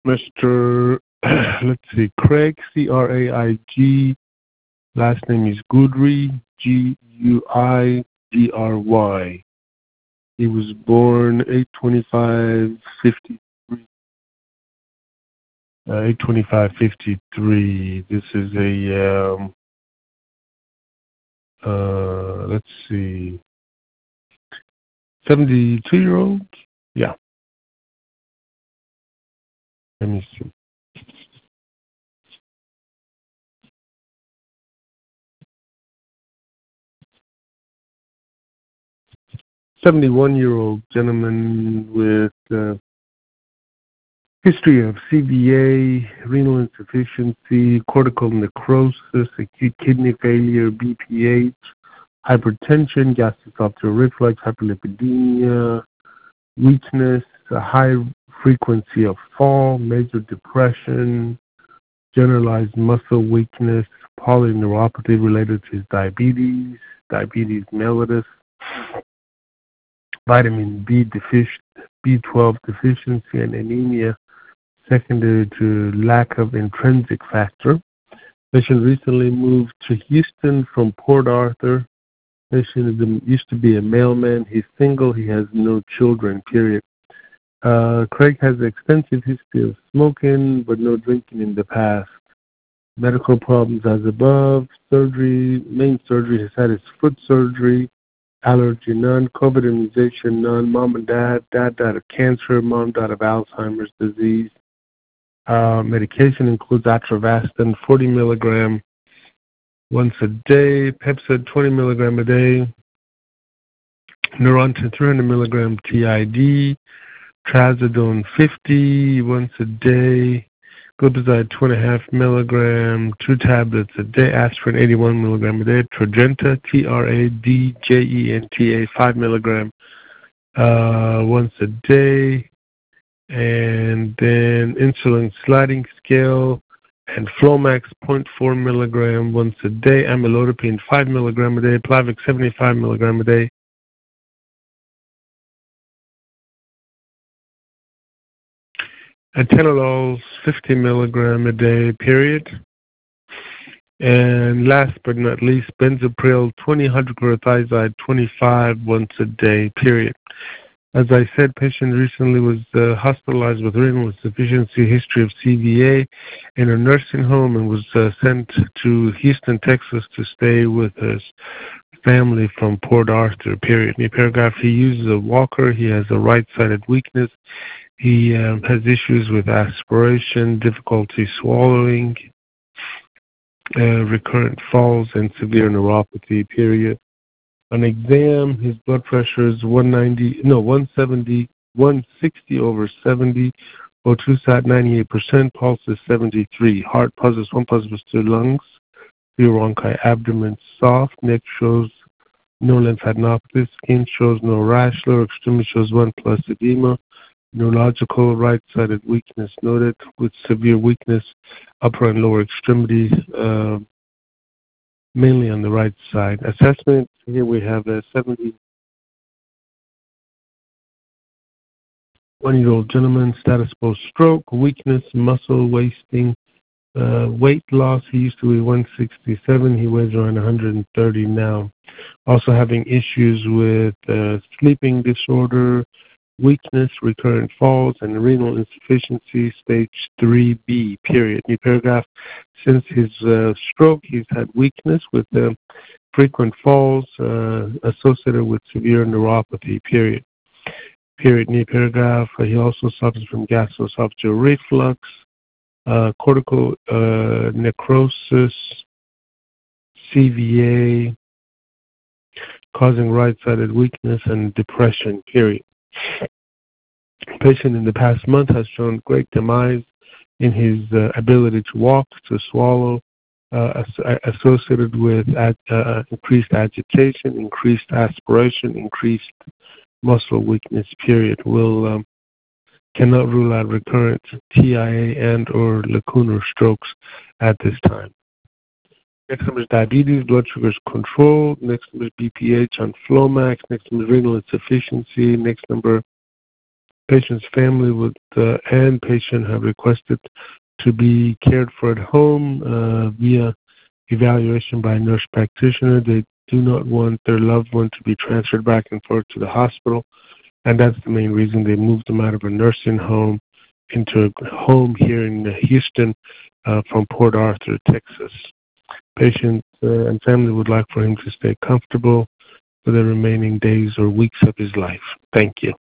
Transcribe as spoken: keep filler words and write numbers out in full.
Mister let's see, Craig, C R A I G. Last name is Goodry, G U I D R Y. He was born eight twenty-five fifty-three. Uh, eight twenty-five fifty-three. This is a, um, uh, let's see, seventy-two-year-old? Yeah. Let me see. seventy-one-year-old gentleman with uh, history of C V A, renal insufficiency, cortical necrosis, acute kidney failure, B P H, hypertension, gastroesophageal reflux, hyperlipidemia, weakness, a high frequency of fall, major depression, generalized muscle weakness, polyneuropathy related to his diabetes, diabetes mellitus, vitamin B deficient, B twelve deficiency, and anemia secondary to lack of intrinsic factor. Patient recently moved to Houston from Port Arthur. Patient is a, used to be a mailman. He's single. He has no children, period. Uh, Craig has extensive history of smoking, but no drinking in the past. Medical problems as above. Surgery, main surgery, has had his foot surgery. Allergy, none. COVID immunization, none. Mom and dad, dad died of cancer. Mom died of Alzheimer's disease. Uh, medication includes Atravastin, forty milligram once a day. Pepsid, twenty milligram a day. Neurontin, three hundred milligram T I D. Trazodone, fifty once a day. Glipizide, two and a half milligram, two tablets a day. Aspirin, eighty-one milligram a day. Tradenta, T R A D J E N T A, five milligram uh, once a day. And then insulin sliding scale and Flomax, zero point four milligram once a day. Amlodipine, five milligram a day. Plavix, seventy-five milligram a day. Atenolol, fifty milligram a day, period. And last but not least, benzopril, twenty hydrochlorothiazide, twenty-five once a day, period. As I said, patient recently was uh, hospitalized with renal insufficiency, history of C V A in a nursing home, and was uh, sent to Houston, Texas to stay with his family from Port Arthur, period. In the paragraph, he uses a walker. He has a right-sided weakness. He um, has issues with aspiration, difficulty swallowing, uh, recurrent falls, and severe neuropathy, period. On exam, his blood pressure is one ninety, no, one seventy, one sixty over seventy. O two sat ninety-eight percent, pulse is seventy-three. Heart positive, one positive to lungs, three bronchi, abdomen soft, neck shows no lymphadenopathy, skin shows no rash, lower extremity shows one plus edema. Neurological right-sided weakness noted with severe weakness, upper and lower extremity, uh, mainly on the right side. Assessment, here we have a seventy-one-year-old gentleman, status post-stroke, weakness, muscle wasting, uh, weight loss. He used to be one sixty-seven. He weighs around one hundred thirty now. Also having issues with uh, sleeping disorder, weakness, recurrent falls, and renal insufficiency, stage three B, period. New paragraph, since his uh, stroke, he's had weakness with uh, frequent falls uh, associated with severe neuropathy, period. Period. New paragraph, uh, he also suffers from gastroesophageal reflux, uh, cortical uh, necrosis, C V A, causing right-sided weakness and depression, period. Patient in the past month has shown great demise in his uh, ability to walk, to swallow, uh, as- associated with ag- uh, increased agitation, increased aspiration, increased muscle weakness, period. Will um, cannot rule out recurrent T I A and or lacunar strokes at this time. Next number is diabetes, blood sugar is controlled. Next number is B P H on Flomax. Next number is renal insufficiency. Next number Patient's family would, uh, and patient have requested to be cared for at home uh, via evaluation by a nurse practitioner. They do not want their loved one to be transferred back and forth to the hospital, and that's the main reason they moved them out of a nursing home into a home here in Houston uh, from Port Arthur, Texas. Patient uh, and family would like for him to stay comfortable for the remaining days or weeks of his life. Thank you.